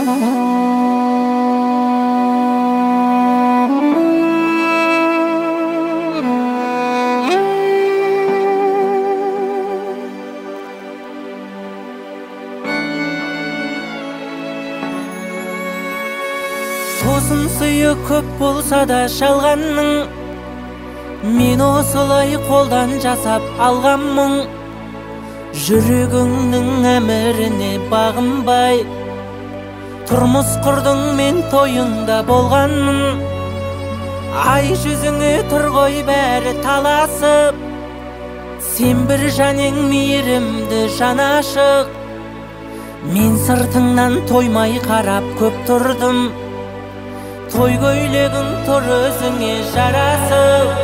Тосын сүйі көп болса да жалғанның, мен осылай қолдан жасап алғанмын. Жүрегіңнің әміріне бағынбай, тұрмыс құрдың мен тойыңда болғанмын. Ай жүзіңе тұр ғой бәрі таласып, сен бір жаның мейірімді жан ашық. Мен сыртыңнан тоймай қарап көп тұрдым, той көйлегің тұр өзіңе жарасып.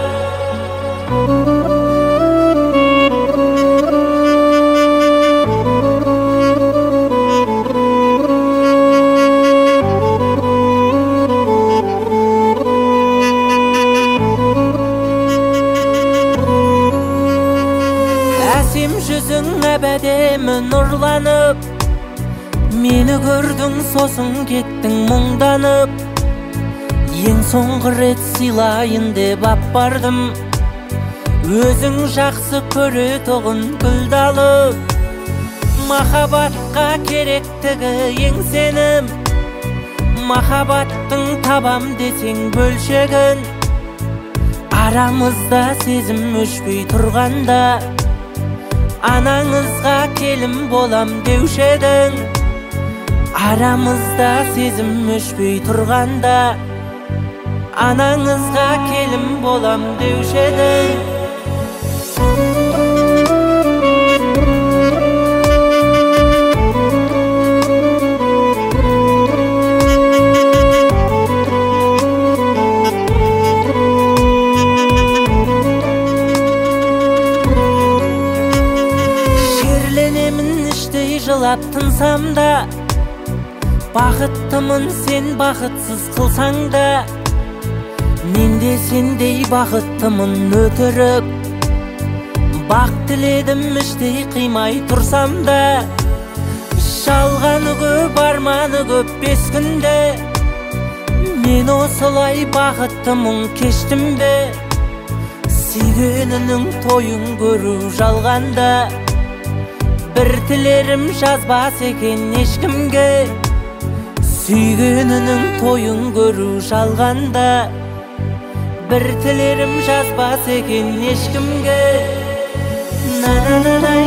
Әсем жүзің әбәдемі нұрланып, мені көрдің сосын кеттің мұңданып. Ең соңғы рет сыйлайын деп аппардым, өзің жақсы көретұғын гүлді алып. Махаббатқа керектігі ең сенім, махаббаттың табам десең бөлшегін. Арамызда сезім өшпей тұрғанда, анаңызға келін болам деуші едің. Арамызда сезім өшпей тұрғанда, анаңызға келін болам деуші едің. Жерленемін іштей жылап тынсам да, бақыттымын сен бақытсыз қылсаң да. Мен де сендей бақыттымын өтірік, бақ тіледім іштей қимай тұрсам да. Жалғаны көп арманы көп бес күнде, мен осылай бақыттымын кештім бе. Сүйгенінің тойын көру жалғанда, бір тілерім жазбас екен ешкімге. Сүйгенінің тойын көру жалғанда, бір тілерім жазбас екен ешкімге. На-на-на-на